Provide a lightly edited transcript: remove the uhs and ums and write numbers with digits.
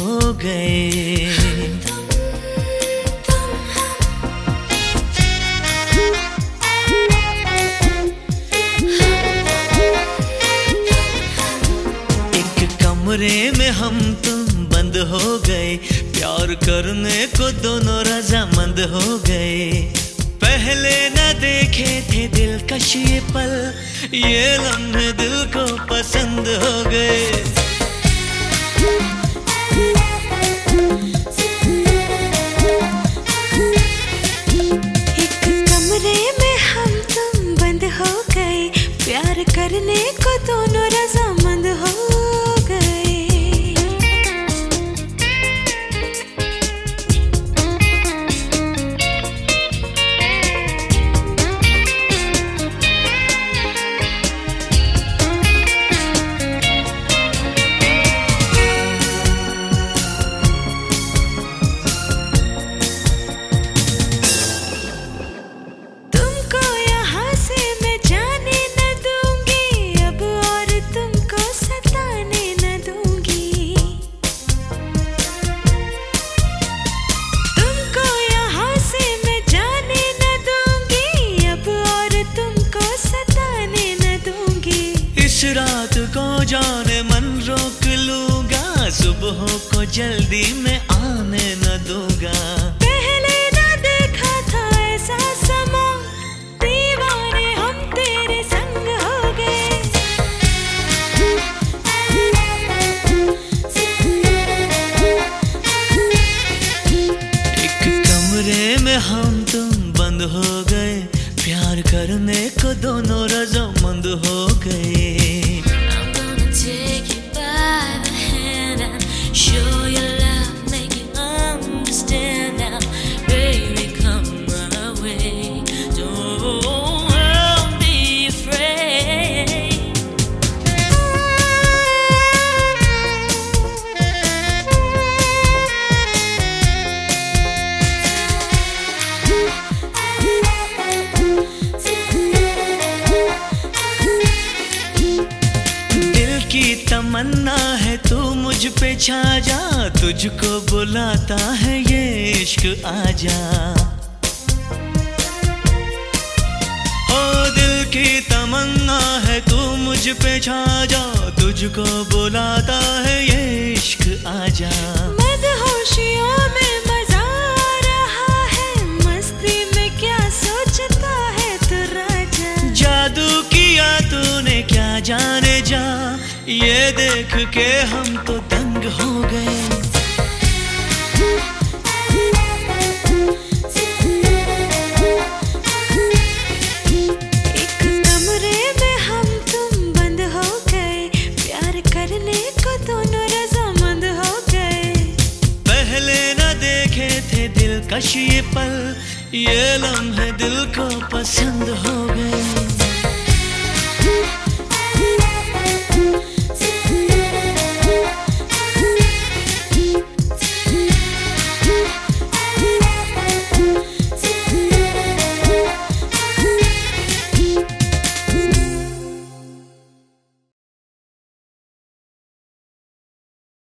हो गए। कमरे में हम तुम बंद हो गए, प्यार करने को दोनों रजामंद हो गए। पहले न देखे थे दिलकश ये पल, ये लम्हे दिल को पसंद हो गए। एक कमरे में हम तुम बंद हो गए, प्यार करने को दोनों रजामंद हो गए। रात को जाने मन रोक लूंगा, सुबह को जल्दी मैं आने न दूंगा। पहले न देखा था ऐसा समा, दीवाने हम तेरे संग हो गए। एक कमरे में हम तुम बंद हो गए, प्यार करने को दोनों रजामंद हो गए। Take you by the hand and show your love, make you understand now. Baby, come run away, don't be afraid. तमन्ना है तू मुझ पे छा जा, तुझको बुलाता है ये इश्क आजा। ओ दिल की तमन्ना है तू मुझ पे छा जा, तुझको बुलाता है ये इश्क आजा। मदहोशियों में मजा आ रहा है, मस्ती में क्या सोचता है तू राजा। जादू किया तूने क्या जाने जा, ये देख के हम तो दंग हो गए। एक कमरे में हम तुम बंद हो गए, प्यार करने को दोनों रजामंद हो गए। पहले न देखे थे दिलकश ये पल, ये लम्हे दिल को पसंद हो गए।